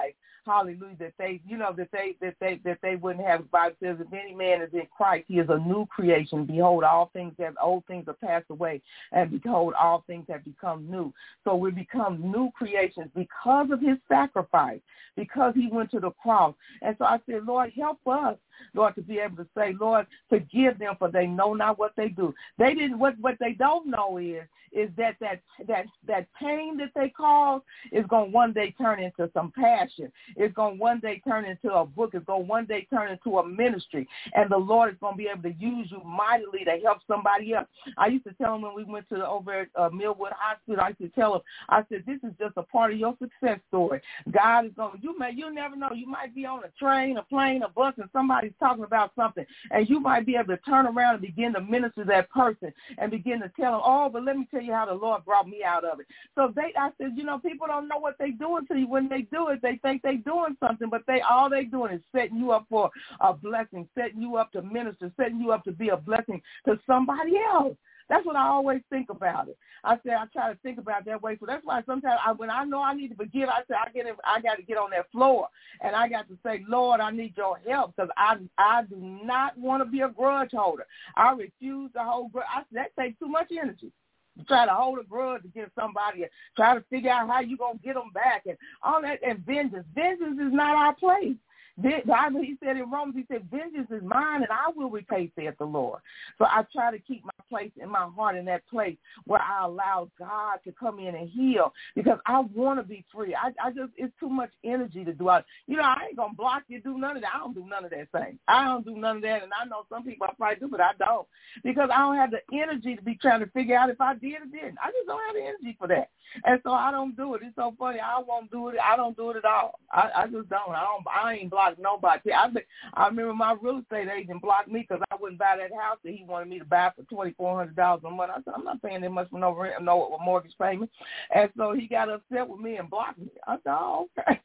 [SPEAKER 3] hallelujah, that they, you know, that they, that they, that they wouldn't have. The Bible says, if any man is in Christ, he is a new creation. Behold, all things have, old things are passed away, and behold, all things have become new. So we become new creations because of his sacrifice, because he went to the cross. And so I said, Lord, help us, Lord, to be able to say, Lord, forgive them, for they know not what they do. They didn't. What what they don't know is is that that that that pain that they cause is going to one day turn into some passion. It's going to one day turn into a book. It's going to one day turn into a ministry, and the Lord is going to be able to use you mightily to help somebody else. I used to tell them when we went to over at uh, Millwood Hospital, I used to tell them, I said, this is just a part of your success story. God is going. You may you never know. You might be on a train, a plane, a bus, and somebody's talking about something, and you might be able to turn around and begin to minister to that person and begin to tell them, oh, but let me tell you how the Lord brought me out of it. So they, I said, you know, people don't know what they're doing to you. When they do it, they think they're doing something, but they all they're doing is setting you up for a blessing, setting you up to minister, setting you up to be a blessing to somebody else. That's what I always think about it. I say I try to think about it that way. So that's why sometimes I, when I know I need to forgive, I say I get in, I got to get on that floor and I got to say, Lord, I need your help, because I I do not want to be a grudge holder. I refuse to hold grudge. I, that takes too much energy. You try to hold a grudge against somebody and try to figure out how you're going to get them back and all that. And vengeance. Vengeance is not our place. Bible, he said in Romans, he said, vengeance is mine and I will repay, saith the Lord. So I try to keep my place in my heart in that place where I allow God to come in and heal, because I want to be free. I, I just, it's too much energy to do. I, you know, I ain't going to block you, do none of that. I don't do none of that thing. I don't do none of that. And I know some people I probably do, but I don't, because I don't have the energy to be trying to figure out if I did or didn't. I just don't have the energy for that. And so I don't do it. It's so funny. I won't do it. I don't do it at all. I, I just don't. I don't. I ain't blocked nobody. I I remember my real estate agent blocked me because I wouldn't buy that house that he wanted me to buy for twenty four hundred dollars a month. I said, I'm not paying that much for no rent, no mortgage payment. And so he got upset with me and blocked me. I said, oh, okay.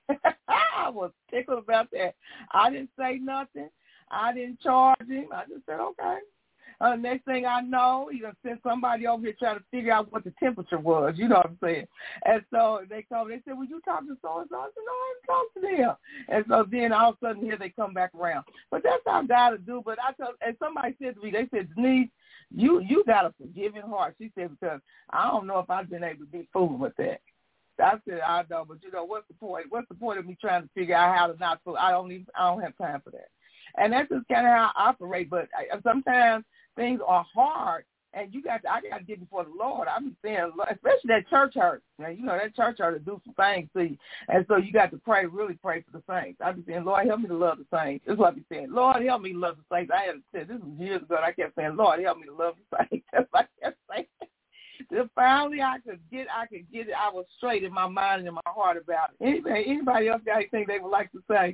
[SPEAKER 3] I was tickled about that. I didn't say nothing. I didn't charge him. I just said, okay. Uh, next thing I know, he done sent somebody over here trying to figure out what the temperature was. You know what I'm saying? And so they come. They said, "Well, you talk to so and so?" I said, "No, I didn't talk to them." And so then all of a sudden here they come back around. But that's how God will do. But I told, and somebody said to me, they said, "Denise, you you got a forgiving heart." She said, because I don't know if I've been able to be fooling with that. I said, I know, but you know, what's the point? What's the point of me trying to figure out how to not fool? I don't even. I don't have time for that. And that's just kind of how I operate. But I, sometimes things are hard, and you got to, I got to get before the Lord. I'm saying, especially that church hurt. Now, you know, that church hurt to do some things to you. And so you got to pray, really pray for the saints. I be saying, Lord, help me to love the saints. That's what I be saying. Lord, help me to love the saints. I had said this was years ago, and I kept saying, Lord, help me to love the saints. That's what I kept saying. Then finally I could get I could get it. I was straight in my mind and in my heart about it. Anybody, anybody else got anything they would like to say?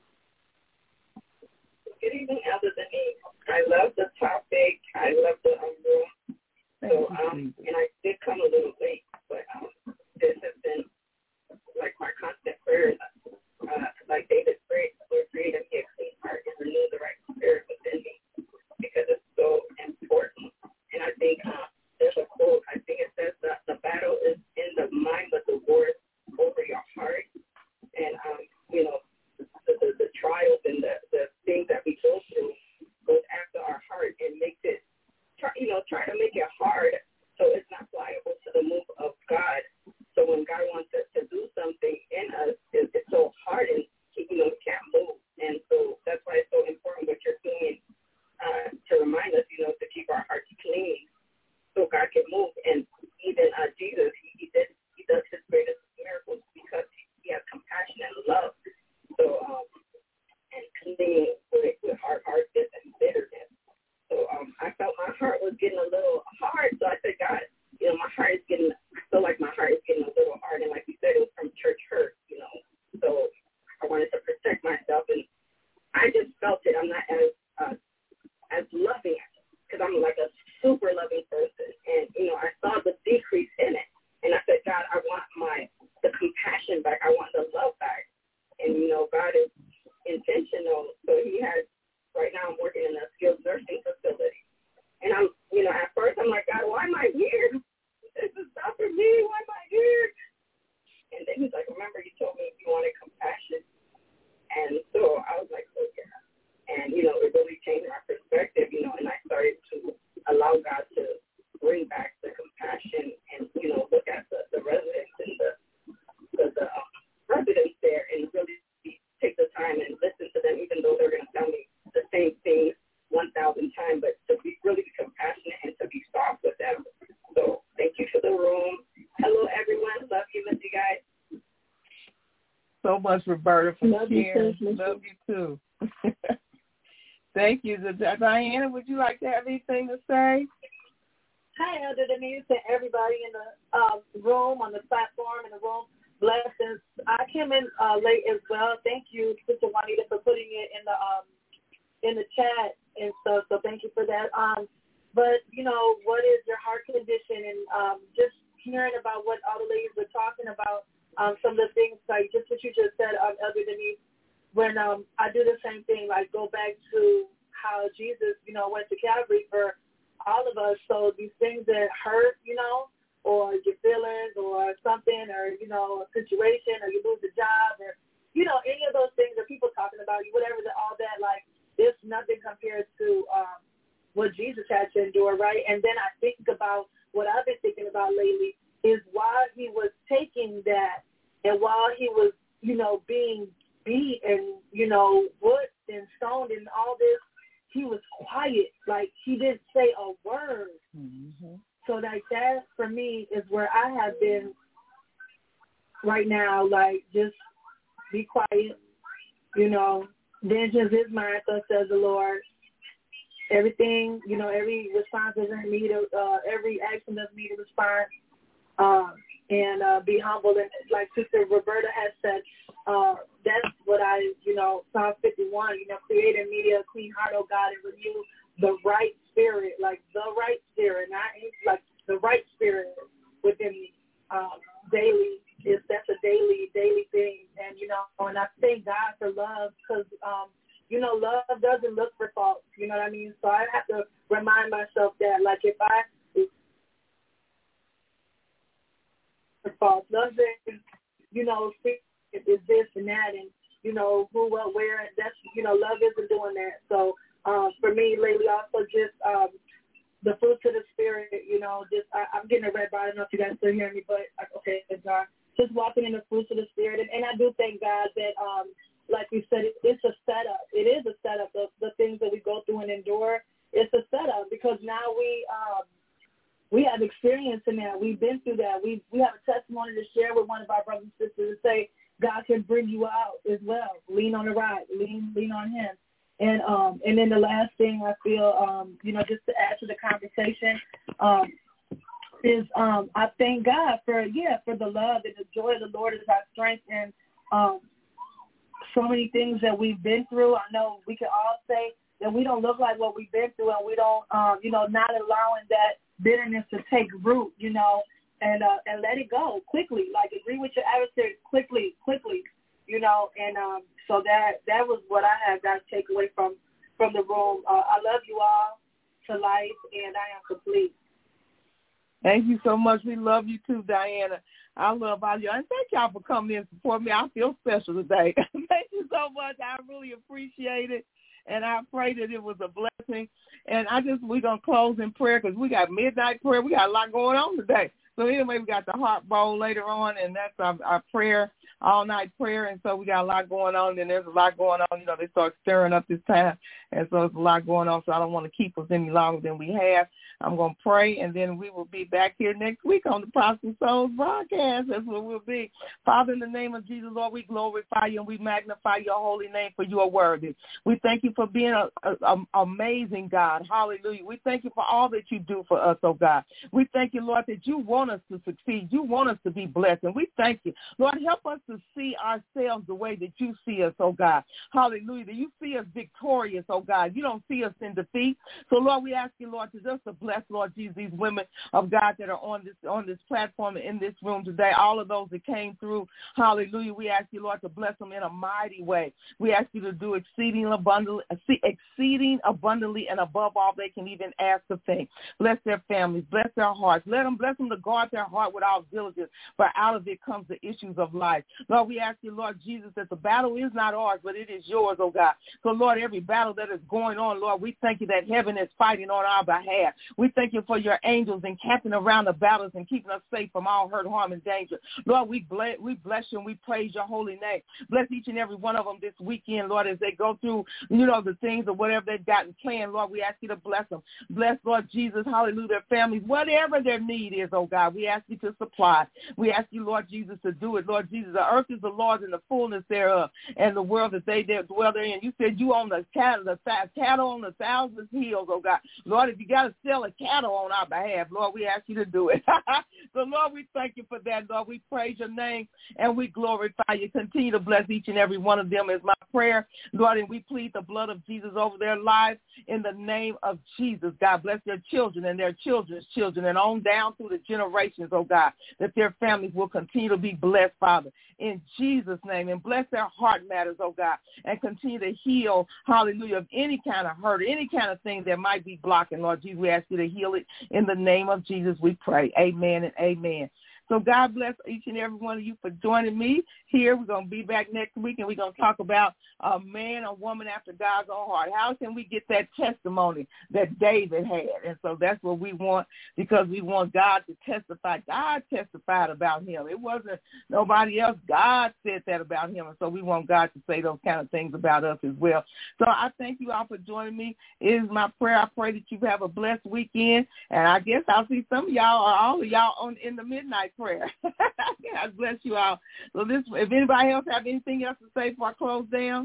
[SPEAKER 5] Good evening, Elder Denise. I love the topic. I love the um, room. So, um, and I did come a little late, but um, this has been like my constant prayer. Uh, like David prayed, Lord, create in me a clean heart and renew the right spirit within me, because it's so important. And I think uh, there's a quote. I think it says that the battle is in the mind, but the war is over your heart. And um, you know. The, the, the trials and the, the things that we go through goes after our heart and makes it, try, you know, try to make it hard so it's not pliable to the move of God. So when God wants us to do something in us, it, it's so hard and, you know, we can't move. And so that's why it's so important what you're doing uh, to remind us, you know, to keep our hearts clean so God can move. And even uh, Jesus, he, he, did, he does his greatest miracles because he, he has compassion and love. So, um, and cleaning with, with hard heartedness and bitterness. So, um, I felt my heart was getting a little hard. So I said, God, you know, my heart is getting, I feel like my heart is getting a little hard. And like you said, it was from church hurt, you know. So I wanted to protect myself. And I just felt it. I'm not as, uh, as loving, because I'm like a super loving person. And, you know, I saw the decrease in it. And I said, God, I want my, the compassion back. I want the love back. And, you know, God is intentional. So he has, right now I'm working in a skilled nursing facility. And I'm, you know, at first I'm like, God, why am I here?
[SPEAKER 7] bring back the compassion and, you know, look at the, the residents and the, the, the uh, residents there and really take the time and listen to them, even though they're going to tell me the same thing one thousand times, but to be really be compassionate and to be soft with them. So thank you for the room. Hello, everyone. Love you, miss you guys.
[SPEAKER 3] So much, Roberta, for
[SPEAKER 5] Love
[SPEAKER 3] sharing.
[SPEAKER 5] You too,
[SPEAKER 3] Love you, too. Thank you. Diana, would you like to have anything to say?
[SPEAKER 8] Hi, Elder Denise, and everybody in the uh, room, on the platform, in the room. Blessings. I came in uh, late as well. Thank you, Sister Juanita, for putting it in the um, in the chat and stuff. So thank you for that. Um, but you know, what is your heart condition? And um, just hearing about what all the ladies were talking about, um, some of the things like just what you just said, um, Elder Denise. When um, I do the same thing, like go back to how Jesus, you know, went to Calvary for all of us. So these things that hurt, you know, or your feelings or something, or, you know, a situation, or you lose a job, or, you know, any of those things that people talking about, you, whatever, the, all that, like, it's nothing compared to um, what Jesus had to endure, right? And then I think about what I've been thinking about lately is while he was taking that and while he was, you know, being beat and, you know, whipped and stoned and all this, he was quiet. Like, he didn't say a word.
[SPEAKER 3] Mm-hmm.
[SPEAKER 8] So, like, that, for me, is where I have been right now. Like, just be quiet, you know. Vengeance is mine, thus says the Lord. Everything, you know, every response doesn't need a, uh, every action doesn't need a response. Um, and uh, be humble. And like Sister Roberta has said, uh, that's what I, you know, Psalm fifty-one, you know, create in me a clean heart, oh God, and renew the right spirit, like the right spirit, not like the right spirit within me. Um, daily, is that's a daily, daily thing. And, you know, and I thank God for love because, um, you know, love doesn't look for faults, you know what I mean? So I have to remind myself that, like, if I, faults. Love is, you know, is this and that, and, you know, who, what, where. That's, you know, love isn't doing that. So um, for me lately, also just um, the fruits of the spirit, you know, just I, I'm getting a red bar. I don't know if you guys still hear me, but okay, it's uh, just walking in the fruits of the spirit. And, and I do thank God that, um, like you said, it, it's a setup. It is a setup. The, the things that we go through and endure, it's a setup because now we um, we have experience in that. We've been through that. We we have a testimony to share with one of our brothers and sisters to say God can bring you out as well. Lean on the right. Lean lean on Him. And um and then the last thing I feel um you know just to add to the conversation um is um I thank God for yeah for the love and the joy of the Lord is our strength, and um so many things that we've been through. I know we can all say that we don't look like what we've been through, and we don't um you know not allowing that bitterness to take root, you know, and uh, and let it go quickly. Like, agree with your adversary quickly, quickly, you know. And um, so that that was what I had got to take away from from the room. Uh, I love you all to life, and I am complete.
[SPEAKER 3] Thank you so much. We love you too, Diana. I love all you. And thank y'all for coming in and support me. I feel special today. Thank you so much. I really appreciate it. And I pray that it was a blessing. And I just, we're going to close in prayer because we got midnight prayer. We got a lot going on today. So anyway, we got the heart bowl later on, and that's our, our prayer, all-night prayer. And so we got a lot going on, and there's a lot going on. You know, they start stirring up this time, and so there's a lot going on. So I don't want to keep us any longer than we have. I'm going to pray, and then we will be back here next week on the Prospering Souls broadcast. That's what we'll be. Father, in the name of Jesus, Lord, we glorify you and we magnify your holy name, for you are worthy. We thank you for being an amazing God. Hallelujah. We thank you for all that you do for us, oh God. We thank you, Lord, that you want us to succeed. You want us to be blessed, and we thank you. Lord, help us to see ourselves the way that you see us, oh God. Hallelujah. That you see us victorious, oh God. You don't see us in defeat. So, Lord, we ask you, Lord, to just to bless, Lord Jesus, these women of God that are on this on this platform in this room today, all of those that came through. Hallelujah. We ask you, Lord, to bless them in a mighty way. We ask you to do exceeding abundantly, exceeding abundantly and above all they can even ask or think. Bless their families. Bless their hearts. Let them bless them to guard their heart with all diligence, for out of it comes the issues of life. Lord, we ask you, Lord Jesus, that the battle is not ours, but it is yours, oh God. So, Lord, every battle that is going on, Lord, we thank you that heaven is fighting on our behalf. We thank you for your angels encamping around about us and keeping us safe from all hurt, harm, and danger. Lord, we bless, we bless you and we praise your holy name. Bless each and every one of them this weekend, Lord, as they go through, you know, the things or whatever they've gotten planned. Lord, we ask you to bless them. Bless, Lord Jesus, hallelujah, their families, whatever their need is, oh God. We ask you to supply. We ask you, Lord Jesus, to do it. Lord Jesus, the earth is the Lord's and the fullness thereof, and the world that they dwell therein. You said you own the cattle, the cattle on the thousand hills, oh God. Lord, if you got to sell a cattle on our behalf, Lord, we ask you to do it. So, Lord, we thank you for that, Lord. We praise your name and we glorify you. Continue to bless each and every one of them is my prayer, Lord, and we plead the blood of Jesus over their lives in the name of Jesus. God, bless their children and their children's children and on down through the generations, oh God, that their families will continue to be blessed, Father, in Jesus' name. And bless their heart matters, oh God, and continue to heal, hallelujah, of any kind of hurt, any kind of thing that might be blocking, Lord Jesus. We ask you to heal it in the name of Jesus, we pray. Amen and amen. So God bless each and every one of you for joining me here. We're going to be back next week, and we're going to talk about a man or woman after God's own heart. How can we get that testimony that David had? And so that's what we want, because we want God to testify. God testified about him. It wasn't nobody else. God said that about him, and so we want God to say those kind of things about us as well. So I thank you all for joining me. It is my prayer. I pray that you have a blessed weekend, and I guess I'll see some of y'all or all of y'all on in the midnight prayer. God bless you all. So this, if anybody else have anything else to say before I close down.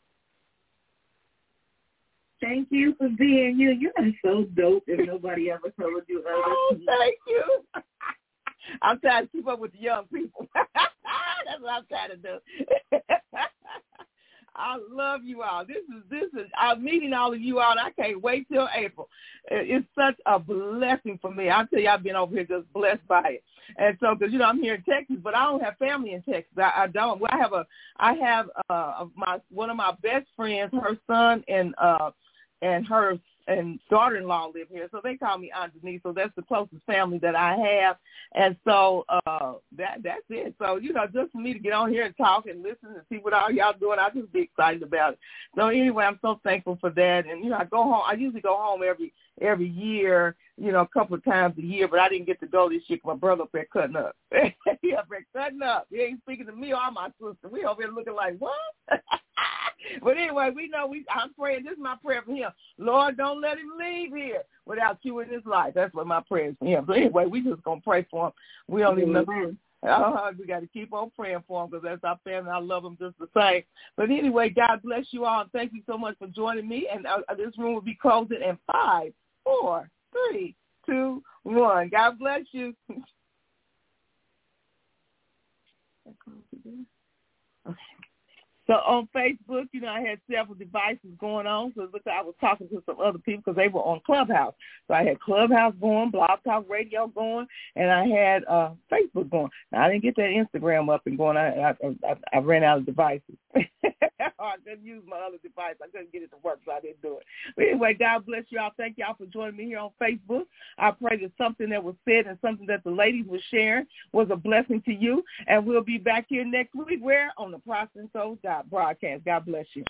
[SPEAKER 7] Thank you for being you. You are so dope if nobody ever told you other.
[SPEAKER 3] Oh, thank you. I'm trying to keep up with the young people. That's what I'm trying to do. I love you all. This is this is I'm meeting all of you all, and I can't wait till April. It's such a blessing for me. I tell you, I've been over here just blessed by it. And so, because you know, I'm here in Texas, but I don't have family in Texas. I, I don't. Well, I have a, I have uh, my one of my best friends, her son and uh, and her and daughter-in-law live here, so they call me Aunt Denise. So that's the closest family that I have, and so uh, that that's it. So you know, just for me to get on here and talk and listen and see what all y'all doing, I just be excited about it. So anyway, I'm so thankful for that. And you know, I go home. I usually go home every every year, you know, a couple of times a year, but I didn't get to go this year because my brother up there cutting up. He up there cutting up. He ain't speaking to me or my sister. We over there looking like, what? But anyway, we know we. I'm praying. This is my prayer for him. Lord, don't let him leave here without you in his life. That's what my prayer is for him. So anyway, we just going to pray for him. We don't even know. Uh, we got to keep on praying for him because that's our family. I love them just the same. But anyway, God bless you all. And thank you so much for joining me. And uh, this room will be closing in five, four, three, two, one. God bless you. Okay. So on Facebook, you know, I had several devices going on. So it looked like I was talking to some other people because they were on Clubhouse. So I had Clubhouse going, Blog Talk Radio going, and I had uh, Facebook going. Now, I didn't get that Instagram up and going. I I, I, I ran out of devices. I couldn't use my other device. I couldn't get it to work, so I didn't do it. But anyway, God bless you all. Thank y'all for joining me here on Facebook. I pray that something that was said and something that the ladies were sharing was a blessing to you. And we'll be back here next week. Where? On the Prospering Souls God broadcast. God bless you.